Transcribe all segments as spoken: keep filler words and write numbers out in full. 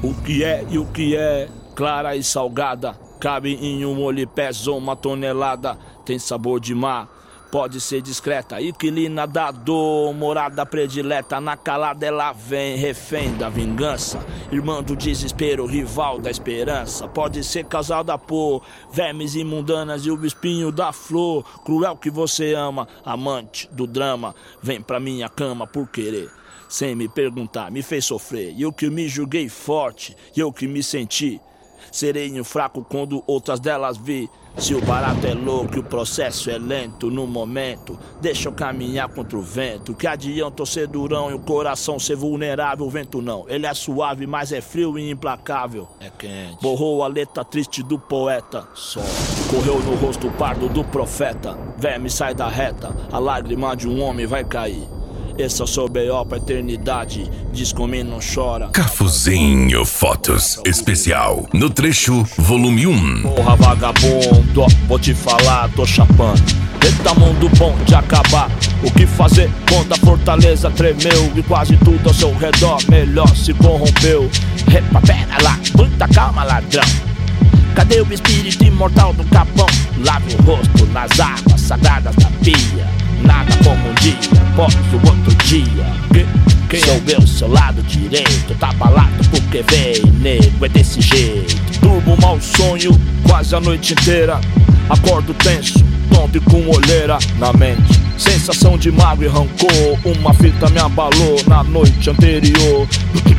O que é e o que é, clara e salgada, cabe em um molho, pesa uma tonelada. Tem sabor de mar, pode ser discreta, inquilina da dor, morada predileta. Na calada ela vem, refém da vingança, irmã do desespero, rival da esperança. Pode ser causada por vermes imundanas e o espinho da flor. Cruel que você ama, amante do drama, vem pra minha cama por querer, sem me perguntar, me fez sofrer. E eu que me julguei forte, e eu que me senti sereno fraco quando outras delas vi. Se o barato é louco e o processo é lento, no momento deixa eu caminhar contra o vento. Que adianta eu ser durão e o coração ser vulnerável? O vento não, ele é suave, mas é frio e implacável. É quente. Borrou a letra triste do poeta, só correu no rosto pardo do profeta. Verme sai da reta, a lágrima de um homem vai cair. Esse é o seu B O pra eternidade, diz como não chora. Cafuzinho Fotos Especial, no trecho volume um. Porra vagabundo, vou te falar, tô chapando. Eita mundo bom de acabar. O que fazer quando a fortaleza tremeu e quase tudo ao seu redor melhor se corrompeu? Epa, pera lá, muita calma ladrão. Cadê o espírito imortal do capão? Lave o rosto nas águas sagradas da pia. Nada como um dia, após o outro dia. Quem sou eu, seu lado direito? Tá abalado porque veio, nego, é desse jeito. Durmo mau sonho quase a noite inteira. Acordo tenso, tonto e com olheira na mente. Sensação de mágoa e rancor. Uma fita me abalou na noite anterior.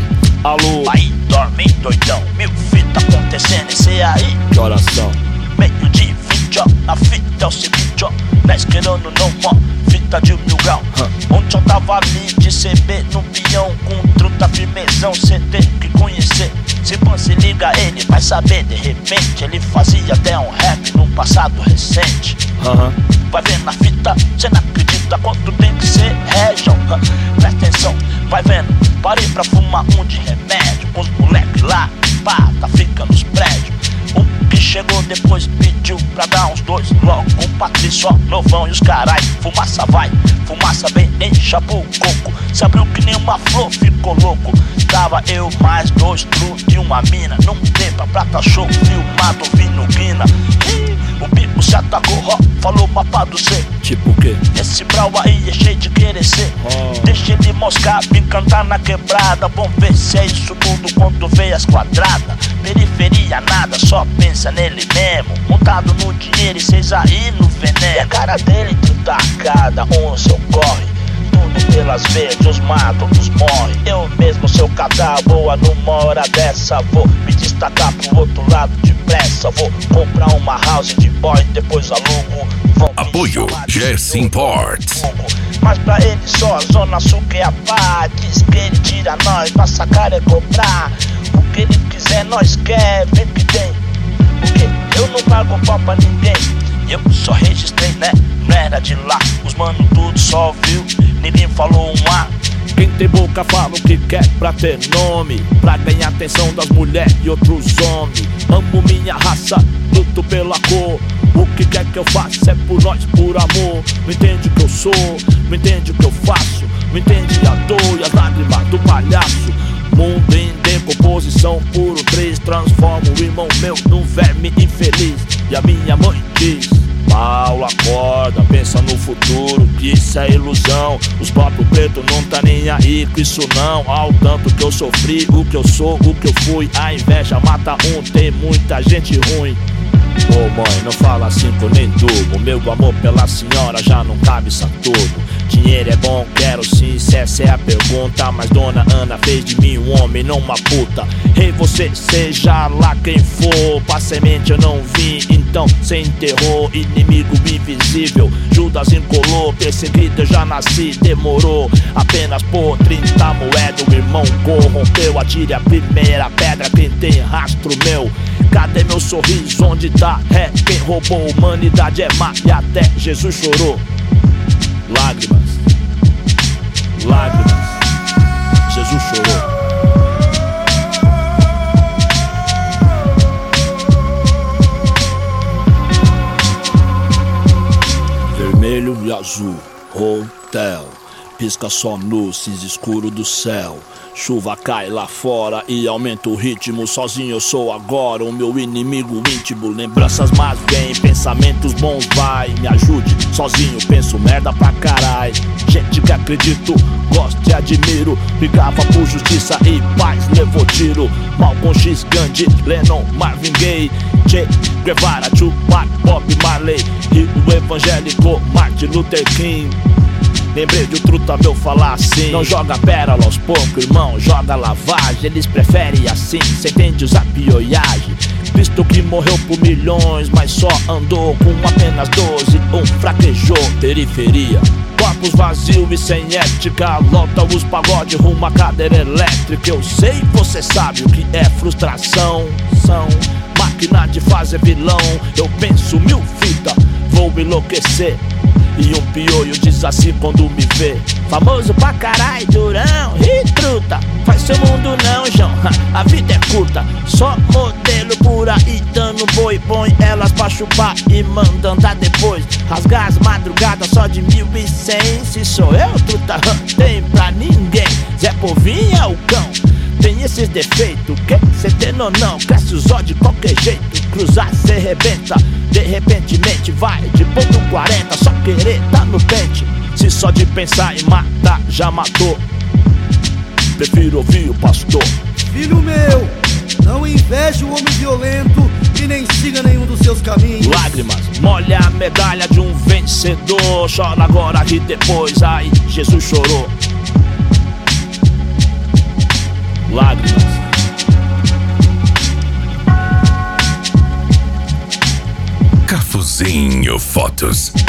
Alô? Aí dorme doidão, mil fita acontecendo, esse aí. Que oração? Meio de vinte, ó, a fita é o seguinte, ó. Dez querendo não, ó, fita de mil grau. Huh. Ontem eu tava ali de C B no peão, com truta firmezão, cê tem que conhecer. Se você liga ele, vai saber, de repente ele fazia até um rap num passado recente. Uhum. Vai vendo na fita, cê não acredita quanto tem que ser région. Huh. Presta atenção, vai vendo, parei pra fumar um de remédio. Os moleques lá, pá, tá fica nos prédios. O que chegou depois pediu pra dar uns dois logo. Um Patrício, ó, novão e os carai. Fumaça vai, fumaça vem, encha pro coco. Se abriu que nem uma flor, ficou louco. Tava eu mais dois tru de uma mina. Num tempo a prata show, filmado, ouvindo guina. O bico se atacou, ó, falou mapa do C. Tipo o quê? Esse brau aí é cheio de querer ser. oh. Deixa ele moscar, me cantar na quebrada. Vamos ver se é isso tudo quando vê as quadradas. Periferia nada, só pensa nele mesmo. Montado no dinheiro e cês aí no veneno. E a cara dele tacada, onça ocorre. Tudo pelas verdes, os matam, outros morrem. Eu mesmo, seu cadáver, boa numa hora dessa. Vou me destacar pro outro lado depressa. Vou comprar uma house de boy, depois alugo. Apoio Jesse Imports. Mas pra ele só a Zona Sul que é a paz. Diz que ele tira nós, nossa cara é cobrar. O que ele quiser nós quer, vem que tem. Porque eu não pago pau pra ninguém. Eu só registrei, né? Não era de lá. Os mano tudo só viu, ninguém falou um A. Quem tem boca fala o que quer pra ter nome, pra ganhar atenção das mulheres e outros homens. Amo minha raça, luto pela cor. O que quer que eu faça é por nós, por amor. Não entende o que eu sou, não entende o que eu faço. Não entende a dor e as lágrimas do palhaço. Mundo em decomposição, puro três. Transforma o irmão meu num verme infeliz. E a minha mãe diz: Paulo, acorda, pensa no futuro, que isso é ilusão. Os próprios pretos não tá nem aí com isso não. Ao tanto que eu sofri, o que eu sou, o que eu fui. A inveja mata um, tem muita gente ruim. Ô oh, mãe, não fala assim que eu nem durmo. Meu amor pela senhora já não cabe isso tudo. Dinheiro é bom, quero sim, se essa é a pergunta. Mas dona Ana fez de mim um homem, não uma puta. Ei, você, seja lá quem for, pra semente eu não vim, então cê enterrou. Inimigo invisível, Judas encolou. Perseguido eu já nasci, demorou apenas por trinta moedas. O irmão corrompeu, atire a primeira pedra quem tem rastro meu. Cadê meu sorriso, onde tá? É, quem roubou a humanidade é má e até Jesus chorou. Lágrimas, lágrimas, Jesus chorou. Vermelho e azul, hotel. pisca só no cinza escuro do céu. Chuva cai lá fora e aumenta o ritmo. Sozinho eu sou agora o meu inimigo íntimo. Lembranças más vêm, pensamentos bons vai. Me ajude, sozinho penso merda pra carai. Gente que acredito, gosto e admiro. Brigava por justiça e paz, levou tiro. Malcolm X, Gandhi, Lennon, Marvin Gaye, Che Guevara, Tupac, Bob Marley, Rio evangélico, Martin Luther King. Lembrei de um truta meu falar assim: não joga pérola aos poucos, irmão, joga lavagem. Eles preferem assim, cê entende usar pioiagem. Cristo que morreu por milhões, mas só andou com apenas doze. Um fraquejou, periferia, corpos vazios e sem ética. Lota os pagode rumo à cadeira elétrica. Eu sei, você sabe o que é frustração. São máquina de fazer vilão. Eu penso mil fitas, vou enlouquecer. E um pioio diz assim quando me vê: famoso pra carai, durão, e truta. Faz seu mundo não, João, a vida é curta. Só modelo por aí dando boi. Põe elas pra chupar e manda andar depois. Rasgar as madrugadas só de mil e cem. Se sou eu, truta, tem pra ninguém. Zé Povinho é o cão, tem esses defeitos, que cê tem ou não? Cresce os olhos de qualquer jeito. Cruzar cê rebenta, de repentemente vai de ponto quarenta. Só querer tá no pente. Se só de pensar em matar já matou, prefiro ouvir o pastor. Filho meu, não inveje o homem violento e nem siga nenhum dos seus caminhos. Lágrimas, molha a medalha de um vencedor. Chora agora e depois, ai, Jesus chorou. Lágrimas. Cafuzinho Fotos.